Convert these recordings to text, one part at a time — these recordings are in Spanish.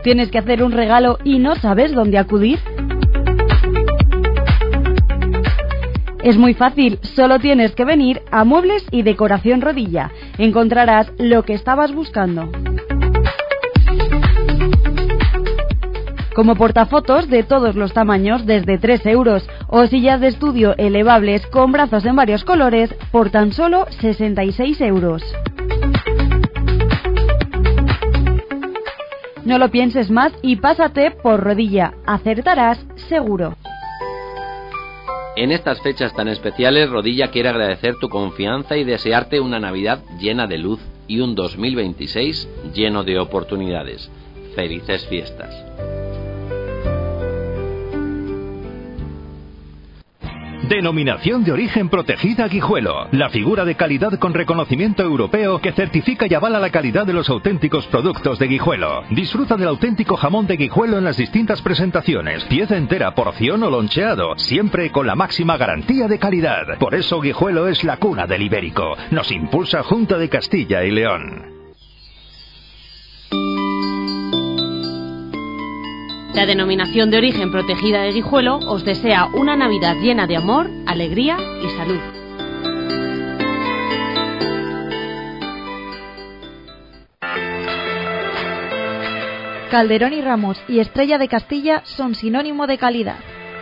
¿Tienes que hacer un regalo y no sabes dónde acudir? Es muy fácil, solo tienes que venir a Muebles y Decoración Rodilla. Encontrarás lo que estabas buscando. Como portafotos de todos los tamaños desde 3 euros o sillas de estudio elevables con brazos en varios colores por tan solo 66 euros. No lo pienses más y pásate por Rodilla. Acertarás seguro. En estas fechas tan especiales, Rodilla quiere agradecer tu confianza y desearte una Navidad llena de luz y un 2026 lleno de oportunidades. Felices fiestas. Denominación de origen protegida Guijuelo. La figura de calidad con reconocimiento europeo que certifica y avala la calidad de los auténticos productos de Guijuelo. Disfruta del auténtico jamón de Guijuelo en las distintas presentaciones. Pieza entera, porción o loncheado. Siempre con la máxima garantía de calidad. Por eso Guijuelo es la cuna del ibérico. Nos impulsa Junta de Castilla y León. La Denominación de Origen Protegida de Guijuelo os desea una Navidad llena de amor, alegría y salud. Calderón y Ramos y Estrella de Castilla son sinónimo de calidad.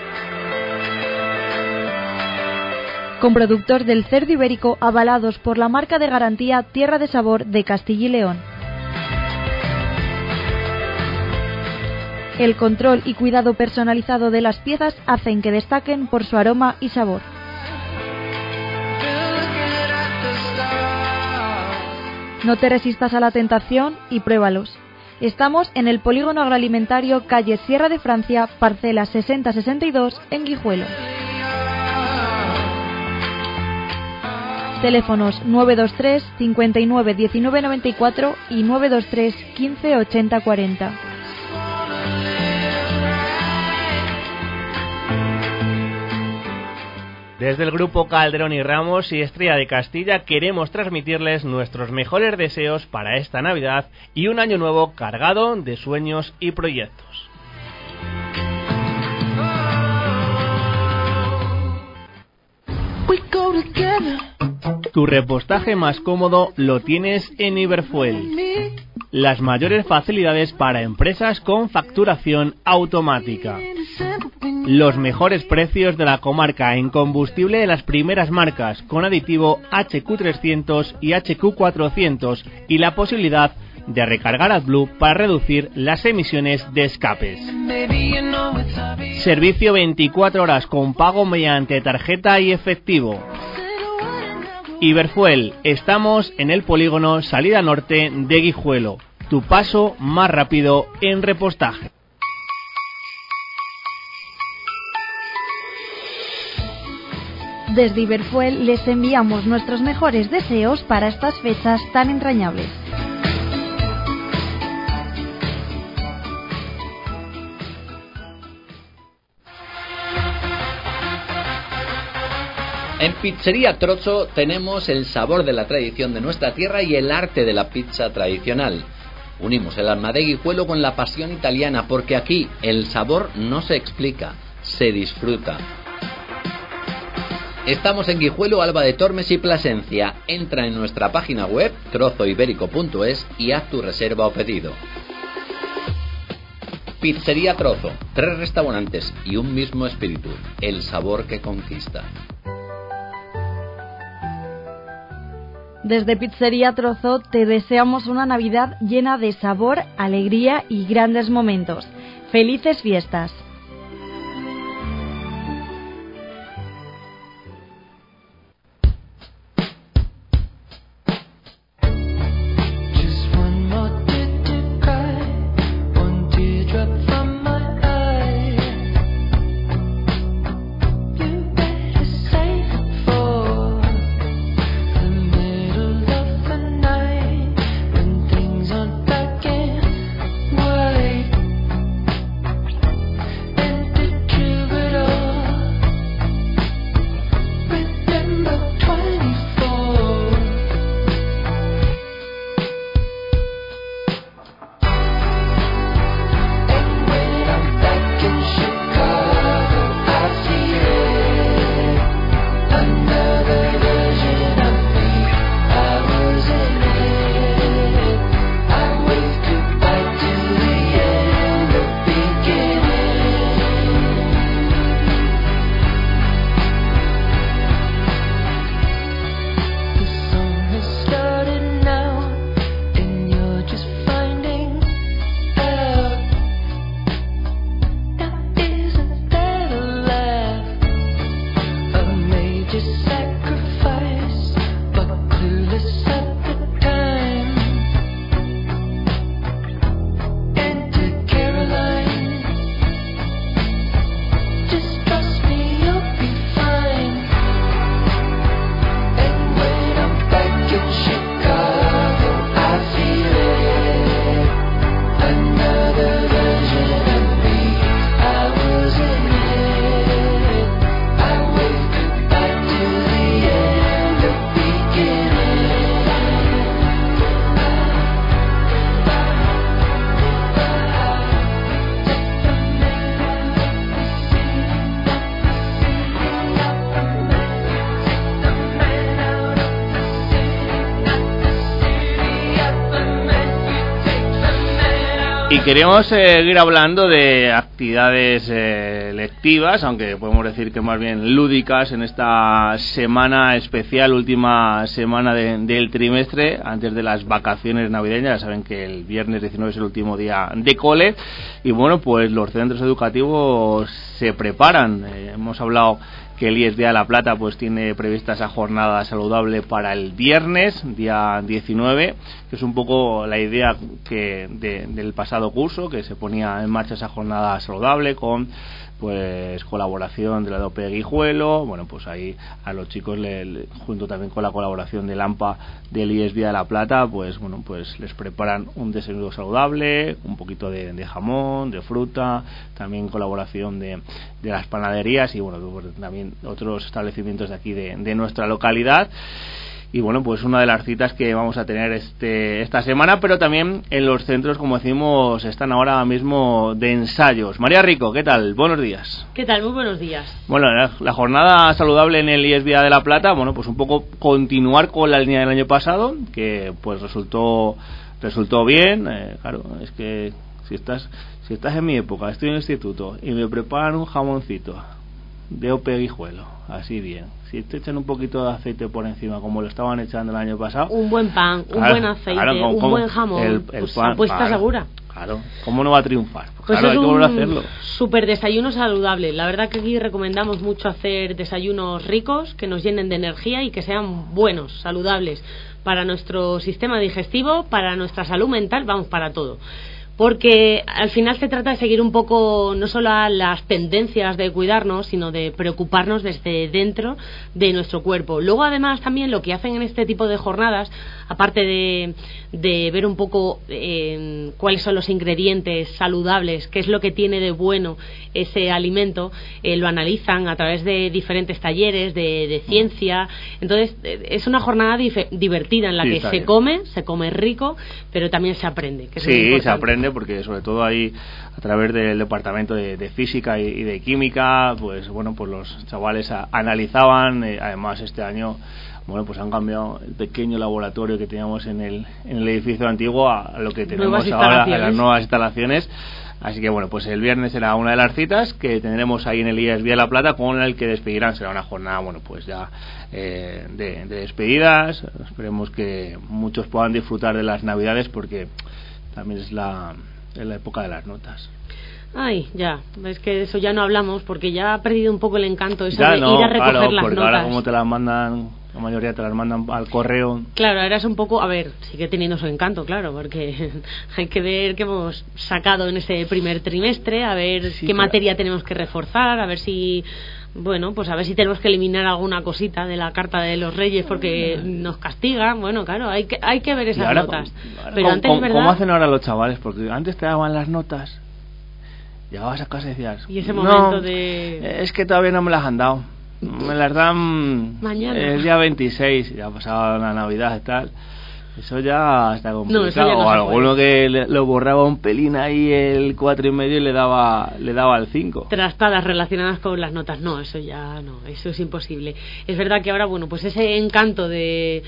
Con productos del cerdo ibérico avalados por la marca de garantía Tierra de Sabor de Castilla y León. El control y cuidado personalizado de las piezas hacen que destaquen por su aroma y sabor. No te resistas a la tentación y pruébalos. Estamos en el Polígono Agroalimentario, calle Sierra de Francia, parcela 6062, en Guijuelo. Teléfonos 923 59 19 94 y 923 15 80 40. Desde el grupo Calderón y Ramos y Estrella de Castilla queremos transmitirles nuestros mejores deseos para esta Navidad y un año nuevo cargado de sueños y proyectos. Tu repostaje más cómodo lo tienes en Iberfuel. Las mayores facilidades para empresas con facturación automática. Los mejores precios de la comarca en combustible de las primeras marcas, con aditivo HQ300 y HQ400 y la posibilidad de recargar AdBlue para reducir las emisiones de escapes. Servicio 24 horas con pago mediante tarjeta y efectivo. Iberfuel, estamos en el polígono Salida Norte de Guijuelo. Tu paso más rápido en repostaje. Desde Iberfuel les enviamos nuestros mejores deseos para estas fechas tan entrañables. En Pizzería Trozzo tenemos el sabor de la tradición de nuestra tierra y el arte de la pizza tradicional. Unimos el alma de Guijuelo con la pasión italiana, porque aquí el sabor no se explica, se disfruta. Estamos en Guijuelo, Alba de Tormes y Plasencia. Entra en nuestra página web trozoibérico.es y haz tu reserva o pedido. Pizzería Trozzo, 3 restaurantes y un mismo espíritu, el sabor que conquista. Desde Pizzería Trozzo te deseamos una Navidad llena de sabor, alegría y grandes momentos. ¡Felices fiestas! Y queremos seguir hablando de actividades lectivas, aunque podemos decir que más bien lúdicas, en esta semana especial, última semana del trimestre, antes de las vacaciones navideñas. Ya saben que el viernes 19 es el último día de cole, y bueno, pues los centros educativos se preparan. Hemos hablado que el IESBIA de La Plata pues tiene prevista esa jornada saludable para el viernes, día 19, que es un poco la idea del pasado curso, que se ponía en marcha esa jornada saludable con pues colaboración de la DOP de Guijuelo. Bueno, pues ahí a los chicos junto también con la colaboración del AMPA del IESBIA de La Plata, pues bueno, pues les preparan un desayuno saludable, un poquito de jamón, de fruta, también colaboración de las panaderías y bueno, pues también otros establecimientos de aquí de nuestra localidad. Y bueno, pues una de las citas que vamos a tener esta semana, pero también en los centros, como decimos, están ahora mismo de ensayos. María Rico, ¿qué tal? Buenos días. ¿Qué tal? Muy buenos días. Bueno, la jornada saludable en el IESBIA de La Plata, bueno, pues un poco continuar con la línea del año pasado, que pues resultó bien. Claro, es que si estás en mi época, estoy en el instituto y me preparan un jamoncito de OP Guijuelo, así bien, si te echan un poquito de aceite por encima como lo estaban echando el año pasado, un buen pan, un buen aceite, un buen jamón, pues pan, apuesta segura. Claro, ¿cómo no va a triunfar? Pues claro, es hay que volver a hacerlo. Súper desayuno saludable. La verdad que aquí recomendamos mucho hacer desayunos ricos, que nos llenen de energía y que sean buenos, saludables, para nuestro sistema digestivo, para nuestra salud mental, vamos, para todo. Porque al final se trata de seguir un poco no solo a las tendencias de cuidarnos, sino de preocuparnos desde dentro de nuestro cuerpo. Luego, además, también lo que hacen en este tipo de jornadas, aparte de ver un poco cuáles son los ingredientes saludables, qué es lo que tiene de bueno ese alimento, lo analizan a través de diferentes talleres de ciencia. Entonces, es una jornada divertida en la que se come rico, pero también se aprende. Que es muy importante. Se aprende, porque sobre todo ahí a través del departamento de física y de química, pues bueno, pues los chavales analizaban. Además este año, bueno, pues han cambiado el pequeño laboratorio que teníamos en el edificio antiguo a lo que tenemos ahora, a las nuevas instalaciones. Así que bueno, pues el viernes será una de las citas que tendremos ahí en el IESBIA de La Plata, con el que despedirán. Será una jornada, bueno, pues ya de despedidas. Esperemos que muchos puedan disfrutar de las Navidades, porque también es la época de las notas. Ay, ya, es que de eso ya no hablamos, porque ya ha perdido un poco el encanto eso de ir a recoger las notas. Ahora como te las mandan, la mayoría te las mandan al correo. Claro, ahora es un poco, a ver, sigue teniendo su encanto, claro, porque hay que ver qué hemos sacado en ese primer trimestre, a ver qué materia tenemos que reforzar, a ver si... Bueno, pues a ver si tenemos que eliminar alguna cosita de la carta de los Reyes porque nos castigan. Bueno, claro, hay que ver esas notas. Pero antes, ¿verdad? ¿Cómo hacen ahora los chavales? Porque antes te daban las notas, llegabas a casa y decías... Y ese momento de... Es que todavía no me las han dado. Me las dan mañana. El día 26, ya ha pasado la Navidad y tal. Eso ya está complicado. No, eso ya no o alguno que lo borraba un pelín ahí el 4,5 y le daba el 5. Trastadas relacionadas con las notas. No, eso ya no, eso es imposible. Es verdad que ahora, bueno, pues ese encanto de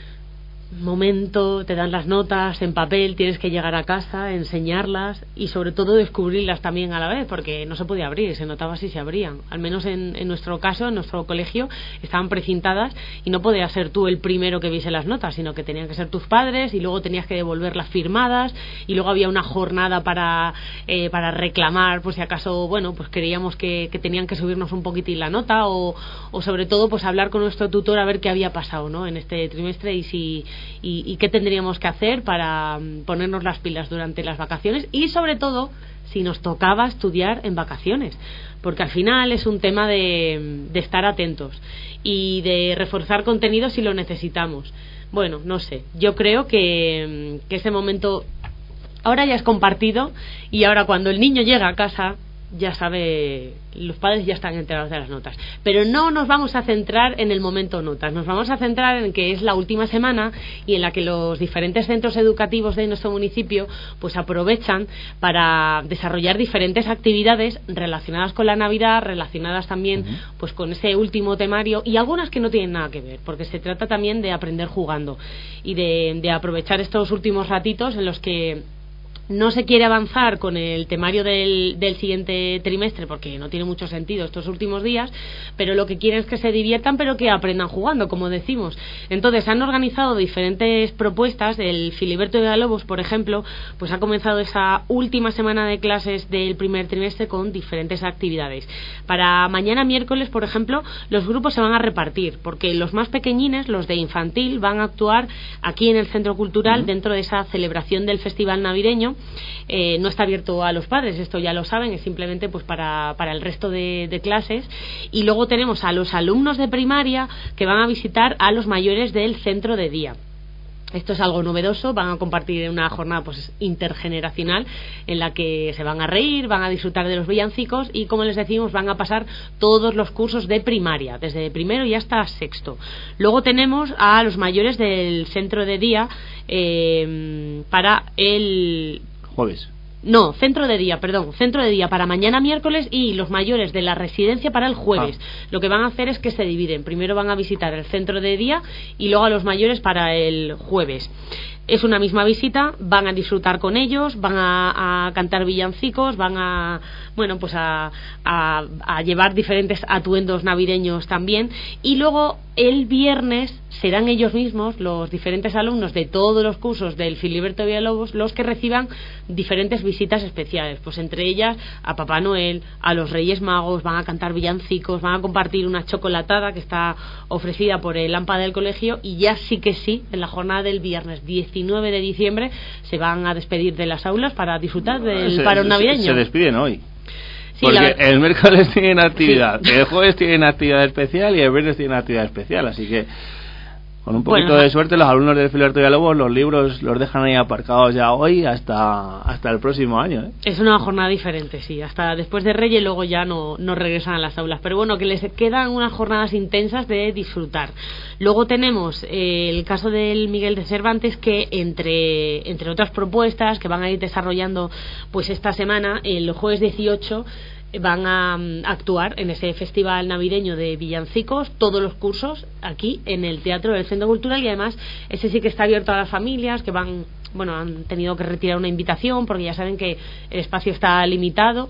momento, te dan las notas en papel, tienes que llegar a casa, enseñarlas y sobre todo descubrirlas también a la vez, porque no se podía abrir, se notaba si se abrían. Al menos en nuestro caso, en nuestro colegio, estaban precintadas y no podías ser tú el primero que viese las notas, sino que tenían que ser tus padres y luego tenías que devolverlas firmadas y luego había una jornada para reclamar, pues si acaso, bueno, pues creíamos que tenían que subirnos un poquitín la nota o sobre todo pues hablar con nuestro tutor a ver qué había pasado, ¿no?, en este trimestre y qué tendríamos que hacer para ponernos las pilas durante las vacaciones y sobre todo si nos tocaba estudiar en vacaciones, porque al final es un tema de estar atentos y de reforzar contenido si lo necesitamos. Bueno, no sé, yo creo que ese momento ahora ya es compartido y ahora cuando el niño llega a casa ya sabe, los padres ya están enterados de las notas, pero no nos vamos a centrar en el momento notas, nos vamos a centrar en que es la última semana y en la que los diferentes centros educativos de nuestro municipio pues aprovechan para desarrollar diferentes actividades relacionadas con la Navidad, relacionadas también pues con ese último temario y algunas que no tienen nada que ver, porque se trata también de aprender jugando y de aprovechar estos últimos ratitos en los que No se quiere avanzar con el temario del siguiente trimestre porque no tiene mucho sentido estos últimos días, pero lo que quieren es que se diviertan, pero que aprendan jugando, como decimos. Entonces han organizado diferentes propuestas. El Filiberto Villalobos, por ejemplo, pues ha comenzado esa última semana de clases del primer trimestre con diferentes actividades. Para mañana miércoles, por ejemplo, los grupos se van a repartir, porque los más pequeñines, los de infantil, van a actuar aquí en el Centro Cultural dentro de esa celebración del Festival Navideño. No está abierto a los padres, esto ya lo saben, es simplemente pues para el resto de clases. Y luego tenemos a los alumnos de primaria que van a visitar a los mayores del centro de día. Esto es algo novedoso, van a compartir una jornada pues intergeneracional en la que se van a reír, van a disfrutar de los villancicos y, como les decimos, van a pasar todos los cursos de primaria, desde primero y hasta sexto. Luego tenemos a los mayores del centro de día para el jueves. No, centro de día para mañana miércoles y los mayores de la residencia para el jueves. Lo que van a hacer es que se dividen. Primero van a visitar el centro de día y luego a los mayores para el jueves. Es una misma visita, van a disfrutar con ellos, van a cantar villancicos, van a llevar diferentes atuendos navideños también. Y luego el viernes serán ellos mismos, los diferentes alumnos de todos los cursos del Filiberto Villalobos, los que reciban diferentes visitas especiales. Pues entre ellas a Papá Noel, a los Reyes Magos, van a cantar villancicos, van a compartir una chocolatada que está ofrecida por el AMPA del colegio, y ya sí que sí, en la jornada del viernes 19 de diciembre se van a despedir de las aulas para disfrutar del parón navideño. Se despiden hoy. Sí, porque el miércoles tienen actividad, el jueves tienen actividad especial y el viernes tienen actividad especial, así que con un poquito de suerte los alumnos del Filiberto Villalobos los libros los dejan ahí aparcados ya hoy hasta el próximo año, ¿eh? Es una jornada diferente, sí, hasta después de Reyes, luego ya no regresan a las aulas, pero bueno, que les quedan unas jornadas intensas de disfrutar. Luego tenemos el caso del Miguel de Cervantes, que entre otras propuestas que van a ir desarrollando pues esta semana, el jueves 18 van a actuar en ese festival navideño de villancicos, todos los cursos aquí en el Teatro del Centro Cultural, y además ese sí que está abierto a las familias que han tenido que retirar una invitación porque ya saben que el espacio está limitado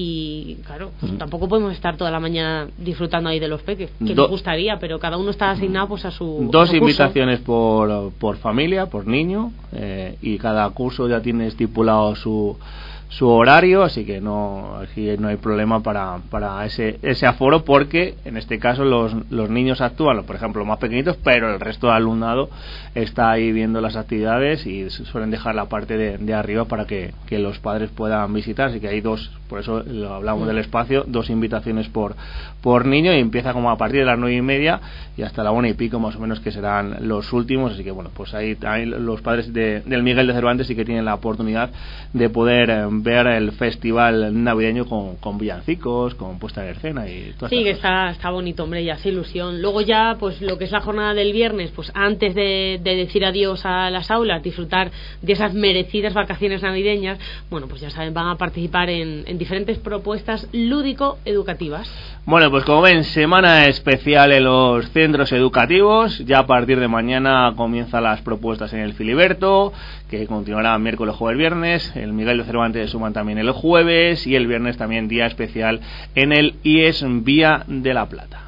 y claro, tampoco podemos estar toda la mañana disfrutando ahí de los peques, que nos gustaría, pero cada uno está asignado pues a su dos curso. Invitaciones por familia, por niño, y cada curso ya tiene estipulado su horario, así que aquí no hay problema para ese aforo, porque en este caso los niños actúan, por ejemplo los más pequeñitos, pero el resto del alumnado está ahí viendo las actividades y suelen dejar la parte de arriba para que los padres puedan visitar, así que hay dos, por eso lo hablamos del espacio, 2 invitaciones por niño, y empieza como a partir de las 9:30 y hasta la 1:00 más o menos, que serán los últimos, así que bueno, pues ahí los padres del Miguel de Cervantes sí que tienen la oportunidad de poder ver el festival navideño con villancicos, con puesta en escena y todo. Sí, que está bonito, hombre, y hace ilusión. Luego ya, pues lo que es la jornada del viernes, pues antes de decir adiós a las aulas, disfrutar de esas merecidas vacaciones navideñas, bueno, pues ya saben, van a participar en diferentes propuestas lúdico-educativas. Bueno, pues como ven, semana especial en los centros educativos. Ya a partir de mañana comienzan las propuestas en el Filiberto, que continuará miércoles, jueves, viernes. El Miguel de Cervantes suman también el jueves, y el viernes también día especial en el IES Vía de la Plata.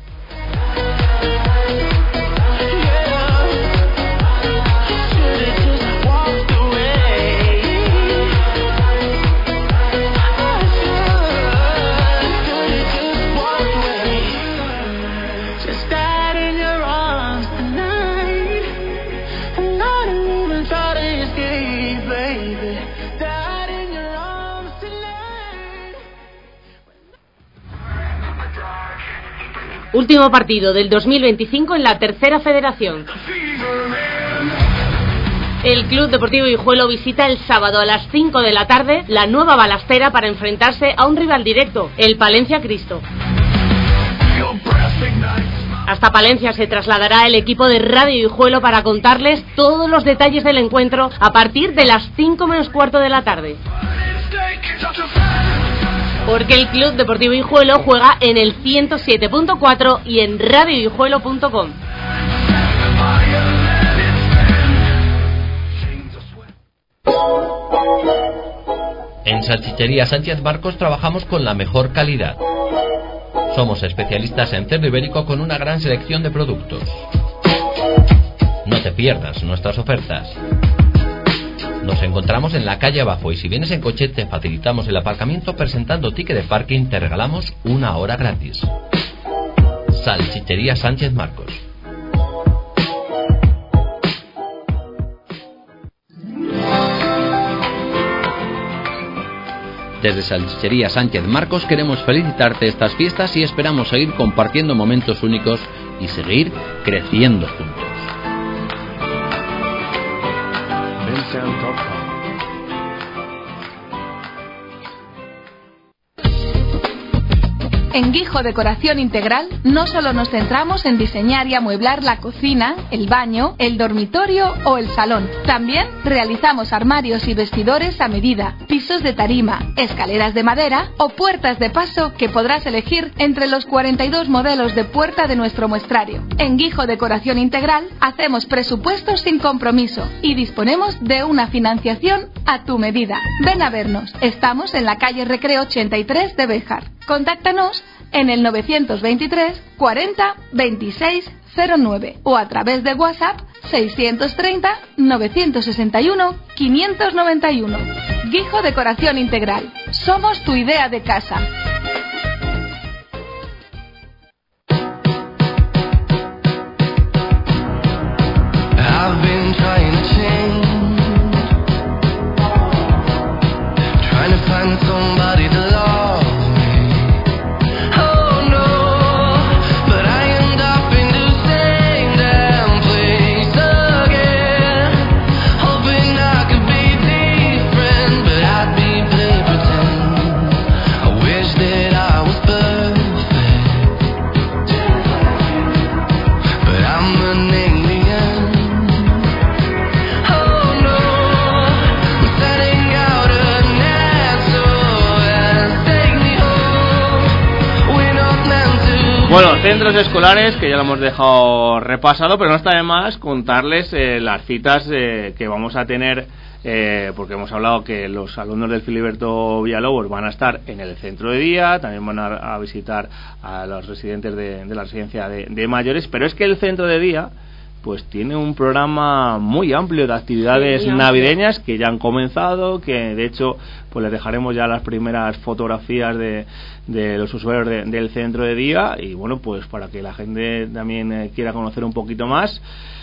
Último partido del 2025 en la tercera federación. El Club Deportivo Guijuelo visita el sábado a las 5 de la tarde la Nueva Balastera para enfrentarse a un rival directo, el Palencia Cristo. Hasta Palencia se trasladará el equipo de Radio Guijuelo para contarles todos los detalles del encuentro a partir de las 5:15 de la tarde. Porque el Club Deportivo Guijuelo juega en el 107.4 y en radioguijuelo.com. En Salchichería Sánchez Marcos trabajamos con la mejor calidad. Somos especialistas en cerdo ibérico con una gran selección de productos. No te pierdas nuestras ofertas. Nos encontramos en la calle abajo y si vienes en coche te facilitamos el aparcamiento presentando ticket de parking, te regalamos 1 hora gratis. Salchichería Sánchez Marcos. Desde Salchichería Sánchez Marcos queremos felicitarte estas fiestas y esperamos seguir compartiendo momentos únicos y seguir creciendo juntos. En Guijo Decoración Integral no solo nos centramos en diseñar y amueblar la cocina, el baño, el dormitorio o el salón. También realizamos armarios y vestidores a medida, pisos de tarima, escaleras de madera o puertas de paso que podrás elegir entre los 42 modelos de puerta de nuestro muestrario. En Guijo Decoración Integral hacemos presupuestos sin compromiso y disponemos de una financiación a tu medida. Ven a vernos. Estamos en la calle Recreo 83 de Béjar. Contáctanos en el 923 40 26 09 o a través de WhatsApp 630 961 591. Guijo Decoración Integral. Somos tu idea de casa. Bueno, centros escolares, que ya lo hemos dejado repasado, pero no está de más contarles las citas que vamos a tener, porque hemos hablado que los alumnos del Filiberto Villalobos van a estar en el centro de día, también van a visitar a los residentes de la residencia de mayores, pero es que el centro de día pues tiene un programa muy amplio de actividades navideñas que ya han comenzado, que de hecho pues les dejaremos ya las primeras fotografías de los usuarios del centro de día, y bueno, pues para que la gente también quiera conocer un poquito más,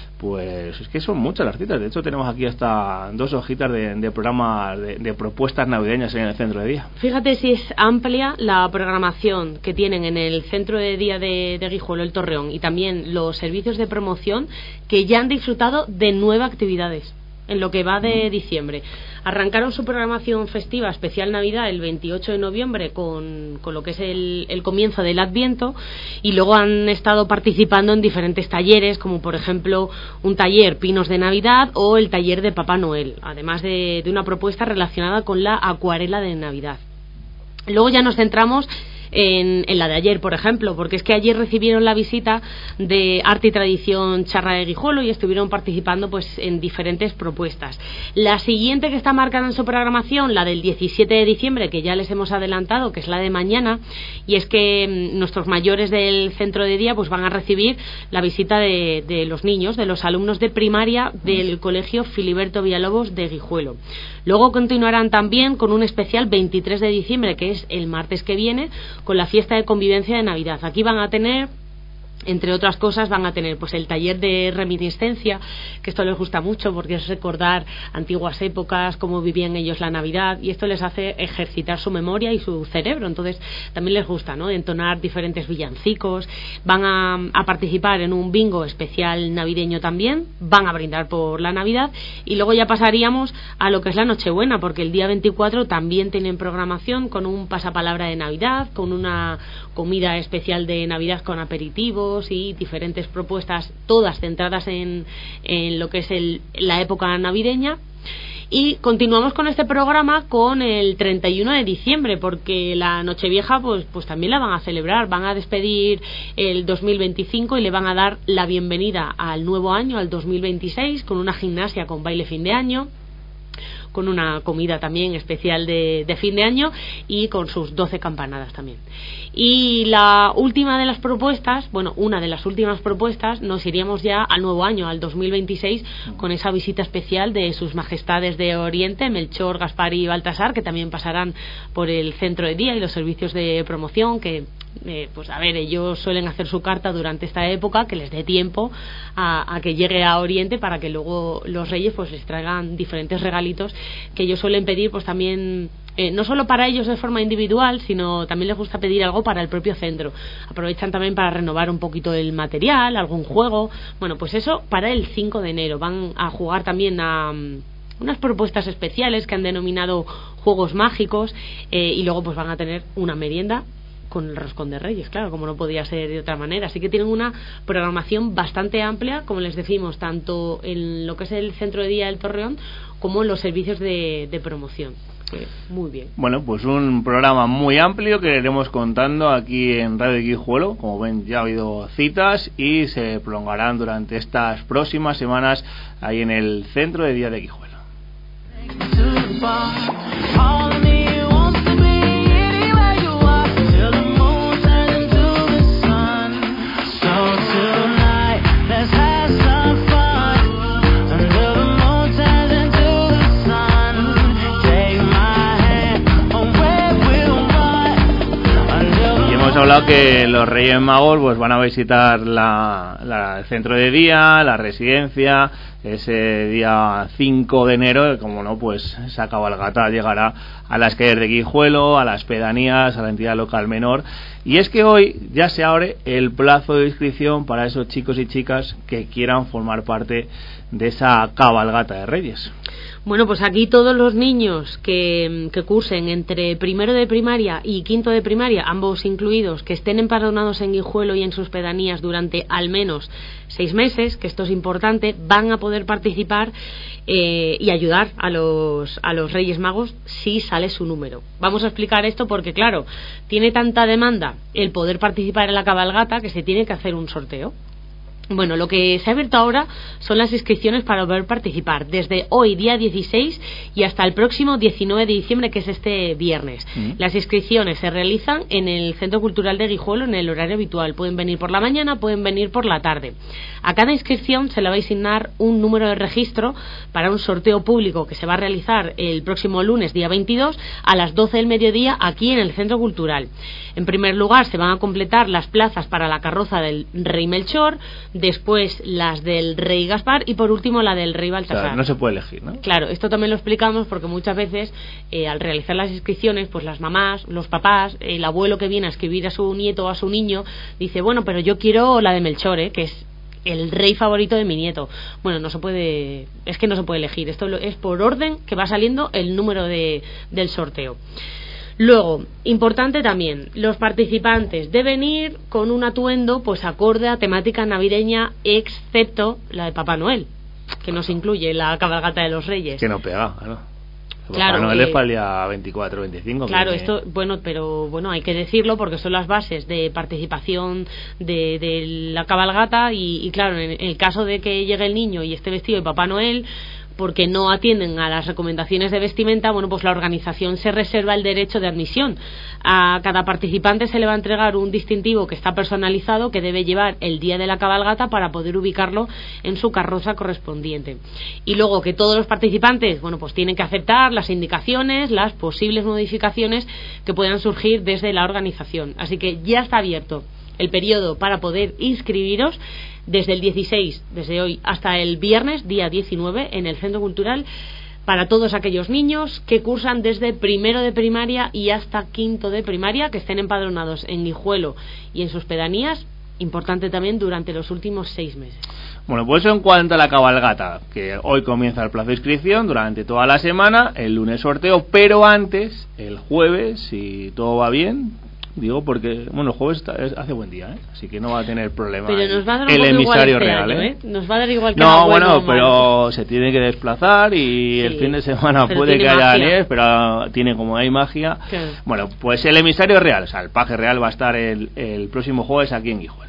pues es que son muchas las citas. De hecho tenemos aquí hasta 2 hojitas de programas de propuestas navideñas en el centro de día. Fíjate si es amplia la programación que tienen en el centro de día de Guijuelo, el Torreón, y también los servicios de promoción que ya han disfrutado de 9 actividades en lo que va de diciembre. Arrancaron su programación festiva especial Navidad el 28 de noviembre con lo que es el comienzo del Adviento, y luego han estado participando en diferentes talleres, como por ejemplo un taller Pinos de Navidad o el taller de Papá Noel, además de una propuesta relacionada con la acuarela de Navidad. Luego ya nos centramos en la de ayer, por ejemplo, porque es que ayer recibieron la visita de Arte y Tradición Charra de Guijuelo y estuvieron participando pues en diferentes propuestas. La siguiente que está marcada en su programación, la del 17 de diciembre, que ya les hemos adelantado, que es la de mañana, y es que nuestros mayores del centro de día pues van a recibir la visita de los niños, de los alumnos de primaria del colegio Filiberto Villalobos de Guijuelo. Luego continuarán también con un especial 23 de diciembre, que es el martes que viene, con la fiesta de convivencia de Navidad. Aquí van a tener, entre otras cosas, van a tener pues el taller de reminiscencia, que esto les gusta mucho porque es recordar antiguas épocas, cómo vivían ellos la Navidad, y esto les hace ejercitar su memoria y su cerebro. Entonces también les gusta, ¿no?, entonar diferentes villancicos. Van a participar en un bingo especial navideño también, van a brindar por la Navidad, y luego ya pasaríamos a lo que es la Nochebuena, porque el día 24 también tienen programación con un pasapalabra de Navidad, con una comida especial de Navidad con aperitivos y diferentes propuestas, todas centradas en lo que es la época navideña. Y continuamos con este programa con el 31 de diciembre, porque la Nochevieja pues también la van a celebrar, van a despedir el 2025 y le van a dar la bienvenida al nuevo año, al 2026, con una gimnasia con baile fin de año, con una comida también especial de fin de año y con sus 12 campanadas también. Y la última de las propuestas, bueno, una de las últimas propuestas, nos iríamos ya al nuevo año, al 2026, con esa visita especial de sus majestades de Oriente, Melchor, Gaspar y Baltasar, que también pasarán por el centro de día y los servicios de promoción, que pues a ver, ellos suelen hacer su carta durante esta época, que les dé tiempo a que llegue a Oriente, para que luego los reyes pues les traigan diferentes regalitos que ellos suelen pedir, pues también no solo para ellos de forma individual, sino también les gusta pedir algo para el propio centro. Aprovechan también para renovar un poquito el material, algún juego. Bueno, pues eso para el 5 de enero. Van a jugar también a unas propuestas especiales que han denominado Juegos Mágicos, y luego pues van a tener una merienda con el roscón de Reyes, claro, como no podía ser de otra manera. Así que tienen una programación bastante amplia, como les decimos, tanto en lo que es el centro de día del Torreón como en los servicios de promoción. Muy bien. Bueno, pues un programa muy amplio que iremos contando aquí en Radio Guijuelo. Como ven, ya ha habido citas y se prolongarán durante estas próximas semanas ahí en el centro de día de Guijuelo. Hemos hablado que los Reyes Magos pues van a visitar el centro de día, la residencia, ese día 5 de enero, como no, pues esa cabalgata llegará a las calles de Guijuelo, a las pedanías, a la entidad local menor. Y es que hoy ya se abre el plazo de inscripción para esos chicos y chicas que quieran formar parte de esa cabalgata de Reyes. Bueno, pues aquí todos los niños que cursen entre primero de primaria y quinto de primaria, ambos incluidos, que estén empadronados en Guijuelo y en sus pedanías durante al menos 6 meses, que esto es importante, van a poder participar y ayudar a los Reyes Magos si sale su número. Vamos a explicar esto porque, claro, tiene tanta demanda el poder participar en la cabalgata que se tiene que hacer un sorteo. Bueno, lo que se ha abierto ahora son las inscripciones para poder participar desde hoy, día 16, y hasta el próximo 19 de diciembre, que es este viernes. Las inscripciones se realizan en el Centro Cultural de Guijuelo en el horario habitual. Pueden venir por la mañana, pueden venir por la tarde. A cada inscripción se le va a asignar un número de registro para un sorteo público que se va a realizar el próximo lunes, día 22, a las 12 del mediodía, aquí en el Centro Cultural. En primer lugar, se van a completar las plazas para la carroza del Rey Melchor, después las del Rey Gaspar y por último la del Rey Baltasar. O sea, no se puede elegir, ¿no? Claro, esto también lo explicamos porque muchas veces al realizar las inscripciones, pues las mamás, los papás, el abuelo que viene a escribir a su nieto o a su niño dice, bueno, pero yo quiero la de Melchor, que es el rey favorito de mi nieto. Bueno, no se puede elegir. Esto es por orden que va saliendo el número del sorteo. Luego, importante también, los participantes deben ir con un atuendo pues acorde a temática navideña, excepto la de Papá Noel, que no se incluye la cabalgata de los Reyes. Que no pega, ¿no? Claro, Papá Noel es para el día 24, 25. Claro, esto, pero hay que decirlo porque son las bases de participación de la cabalgata y claro, en el caso de que llegue el niño y esté vestido de Papá Noel, porque no atienden a las recomendaciones de vestimenta, bueno, pues la organización se reserva el derecho de admisión. A cada participante se le va a entregar un distintivo que está personalizado, que debe llevar el día de la cabalgata para poder ubicarlo en su carroza correspondiente. Y luego que todos los participantes, bueno, pues tienen que aceptar las indicaciones, las posibles modificaciones que puedan surgir desde la organización. Así que ya está abierto el periodo para poder inscribiros desde el 16, desde hoy hasta el viernes, día 19, en el Centro Cultural, para todos aquellos niños que cursan desde primero de primaria y hasta quinto de primaria, que estén empadronados en Guijuelo y en sus pedanías, importante también durante los últimos 6 meses. Bueno, pues eso en cuanto a la cabalgata, que hoy comienza el plazo de inscripción durante toda la semana, el lunes sorteo, pero antes, el jueves, si todo va bien, digo porque, bueno, el jueves hace buen día, así que no va a tener problema. Pero nos va a dar el emisario igual real, año, Nos va a dar igual que no, bueno, pero se tiene que desplazar y sí, el fin de semana puede que haya nieve, pero tiene como hay magia. Claro. Bueno, pues el emisario real, o sea, el paje real va a estar el próximo jueves aquí en Guijuelo.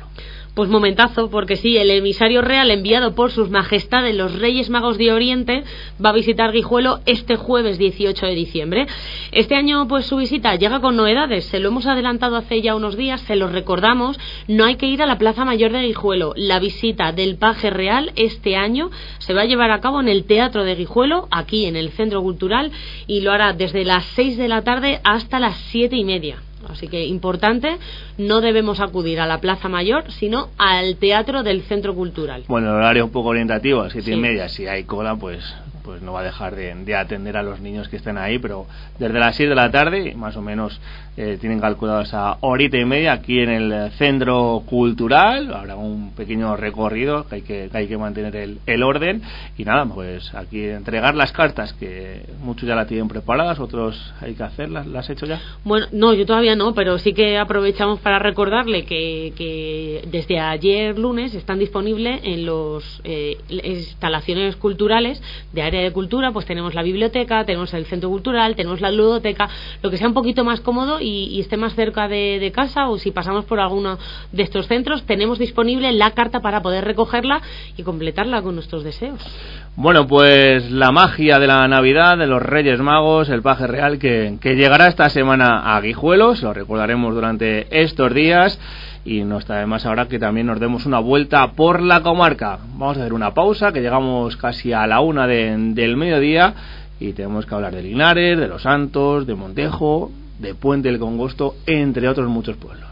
Pues momentazo, porque sí, el emisario real enviado por sus majestades los Reyes Magos de Oriente va a visitar Guijuelo este jueves 18 de diciembre. Este año pues su visita llega con novedades, se lo hemos adelantado hace ya unos días, se lo recordamos, no hay que ir a la Plaza Mayor de Guijuelo. La visita del paje real este año se va a llevar a cabo en el Teatro de Guijuelo, aquí en el Centro Cultural, y lo hará desde las 6 de la tarde hasta las 7:30. Así que importante, no debemos acudir a la Plaza Mayor, sino al Teatro del Centro Cultural. Bueno, el horario es un poco orientativo, a 7:30, si hay cola, pues no va a dejar de atender a los niños que estén ahí, pero desde las 6 de la tarde, más o menos, tienen calculado esa horita y media aquí en el Centro Cultural. Habrá un pequeño recorrido que hay que mantener el orden, y nada, pues aquí entregar las cartas, que muchos ya la tienen preparadas, otros hay que hacerlas. ¿Las has hecho ya? Bueno, no, yo todavía no, pero sí que aprovechamos para recordarle que desde ayer lunes están disponibles en los instalaciones culturales de área de cultura, pues tenemos la biblioteca, tenemos el Centro Cultural, tenemos la ludoteca, lo que sea un poquito más cómodo y esté más cerca de casa, o si pasamos por alguno de estos centros, tenemos disponible la carta para poder recogerla y completarla con nuestros deseos. Bueno, pues la magia de la Navidad, de los Reyes Magos, el paje real que llegará esta semana a Guijuelos, lo recordaremos durante estos días, y no está de más ahora que también nos demos una vuelta por la comarca. Vamos a hacer una pausa, que llegamos casi a la 1 del mediodía, y tenemos que hablar de Linares, de Los Santos, de Montejo, de Puente del Congosto, entre otros muchos pueblos.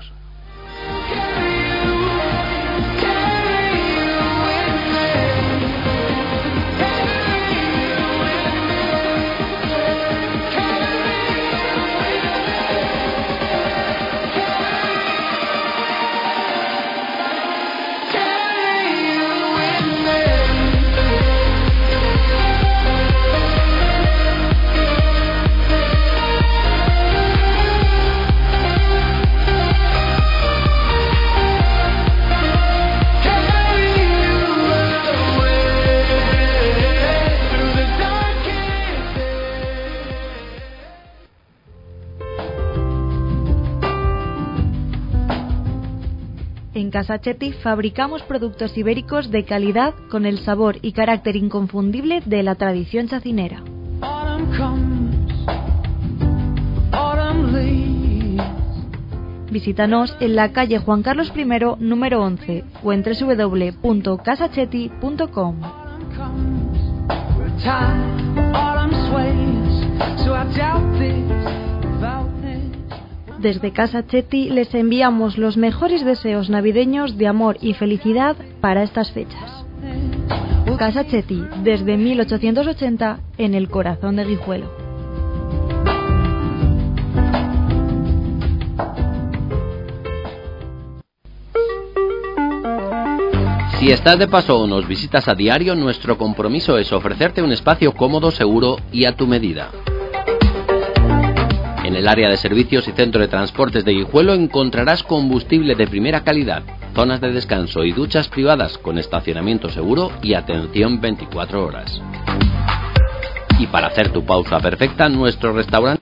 En Casa Chetti fabricamos productos ibéricos de calidad con el sabor y carácter inconfundible de la tradición chacinera. Visítanos en la calle Juan Carlos I, número 11, o en www.casachetti.com. Desde Casa Chetti les enviamos los mejores deseos navideños de amor y felicidad para estas fechas. Casa Chetti, desde 1880, en el corazón de Guijuelo. Si estás de paso o nos visitas a diario, nuestro compromiso es ofrecerte un espacio cómodo, seguro y a tu medida. En el área de servicios y centro de transportes de Guijuelo encontrarás combustible de primera calidad, zonas de descanso y duchas privadas con estacionamiento seguro y atención 24 horas. Y para hacer tu pausa perfecta, nuestro restaurante